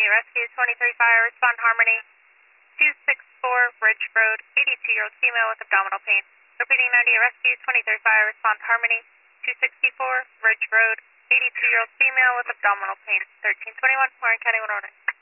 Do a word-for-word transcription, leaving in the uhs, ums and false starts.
Rescue, twenty-three Fire, respond Harmony, two six four Ridge Road, eighty-two-year-old female with abdominal pain. Repeating ninety Rescue, twenty-three Fire, respond Harmony, two sixty-four Ridge Road, eighty-two-year-old female with abdominal pain. thirteen twenty-one, Warren County, one order.